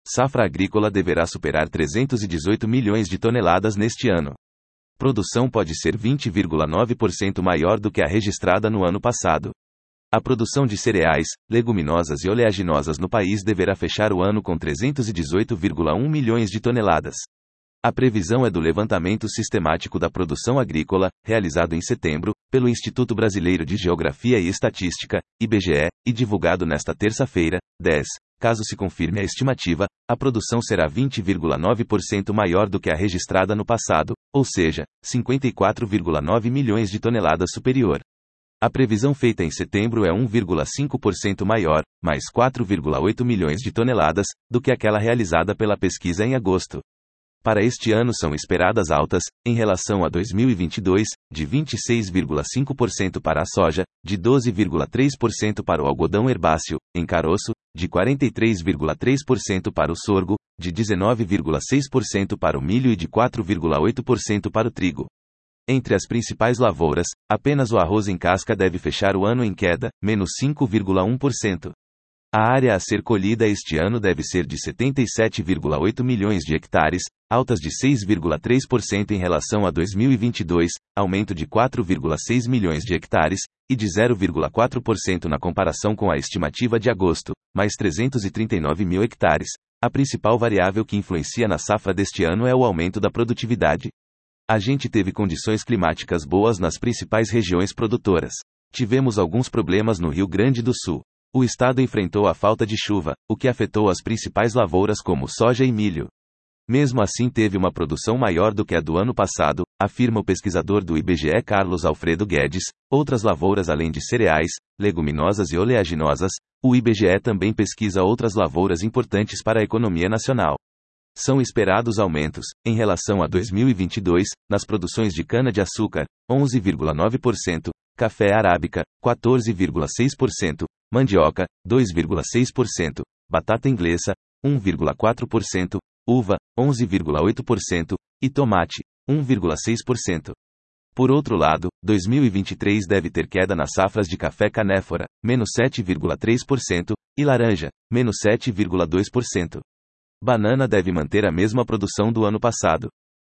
Safra agrícola deverá superar 318 milhões de toneladas neste ano. Produção pode ser 20,9% maior do que a registrada no ano passado. A produção de cereais, leguminosas e oleaginosas no país deverá fechar o ano com 318,1 milhões de toneladas. A previsão é do levantamento sistemático da produção agrícola, realizado em setembro, pelo Instituto Brasileiro de Geografia e Estatística, IBGE, e divulgado nesta terça-feira, 10. Caso se confirme a estimativa, a produção será 20,9% maior do que a registrada no passado, ou seja, 54,9 milhões de toneladas superior. A previsão feita em setembro é 1,5% maior, mais 4,8 milhões de toneladas, do que aquela realizada pela pesquisa em agosto. Para este ano são esperadas altas, em relação a 2022, de 26,5% para a soja, de 12,3% para o algodão herbáceo, em caroço, de 43,3% para o sorgo, de 19,6% para o milho e de 4,8% para o trigo. Entre as principais lavouras, apenas o arroz em casca deve fechar o ano em queda, menos 5,1%. A área a ser colhida este ano deve ser de 77,8 milhões de hectares, altas de 6,3% em relação a 2022, aumento de 4,6 milhões de hectares, e de 0,4% na comparação com a estimativa de agosto, mais 339 mil hectares. A principal variável que influencia na safra deste ano é o aumento da produtividade. A gente teve condições climáticas boas nas principais regiões produtoras. Tivemos alguns problemas no Rio Grande do Sul. O estado enfrentou a falta de chuva, o que afetou as principais lavouras como soja e milho. Mesmo assim teve uma produção maior do que a do ano passado, afirma o pesquisador do IBGE Carlos Alfredo Guedes. Outras lavouras além de cereais, leguminosas e oleaginosas, o IBGE também pesquisa outras lavouras importantes para a economia nacional. São esperados aumentos, em relação a 2022, nas produções de cana-de-açúcar, 11,9%, café arábica, 14,6%, mandioca, 2,6%, batata inglesa, 1,4%, uva, 11,8%, e tomate, 1,6%. Por outro lado, 2023 deve ter queda nas safras de café canéfora, menos 7,3%, e laranja, menos 7,2%. Banana deve manter a mesma produção do ano passado,